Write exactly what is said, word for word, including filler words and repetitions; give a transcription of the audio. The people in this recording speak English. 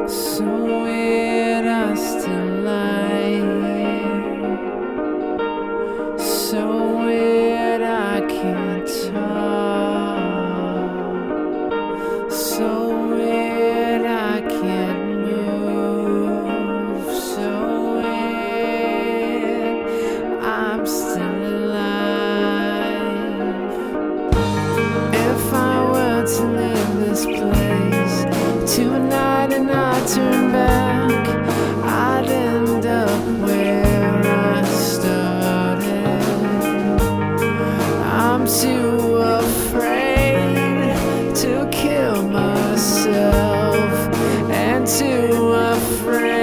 So weird, I still lie here. So weird, I can't talk. So weird, I can't move. So weird, I'm still alive. If I were to leave this place tonight and I turn back, I'd end up where I started. I'm too afraid to kill myself and too afraid